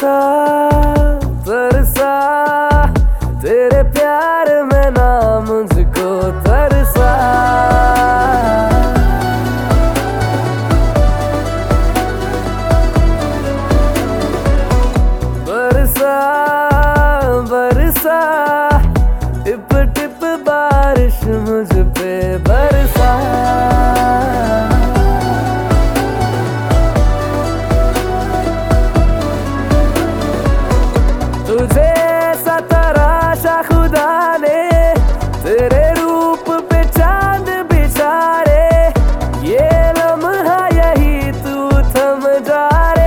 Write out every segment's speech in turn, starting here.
तरसा तरसा तेरे प्यार में ना मुझको तरसा। बरसा बरसा टिप टिप बारिश मुझ पे बरसा। तुझे ऐसा तराशा खुदा ने, तेरे रूप पे चांद बिछारे, ये लम्हा यही तू थम जा रे।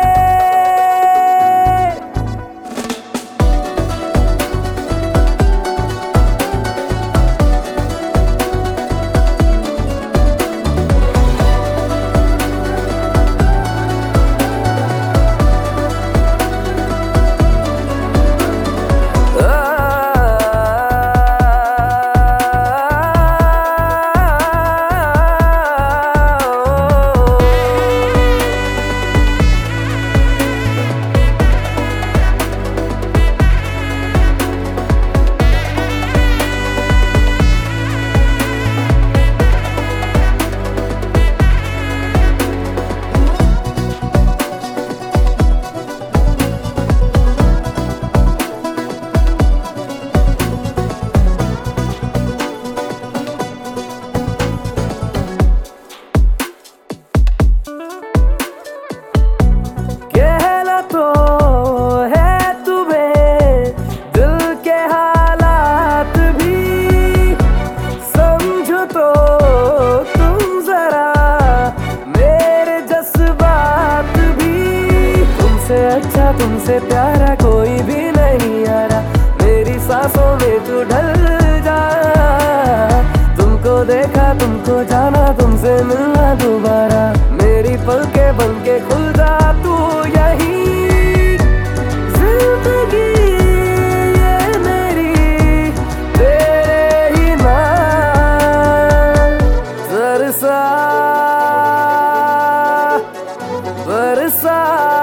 तो है तुम्हें दिल के हालात भी, समझो तो तुम जरा मेरे जज्बात भी। तुमसे अच्छा तुमसे प्यारा कोई भी नहीं यारा, मेरी सांसों में तू ढल जा। तुमको देखा तुमको जाना, तुमसे मिलना दोबारा, मेरी पलके बन के खुल जा तू यही। बरसा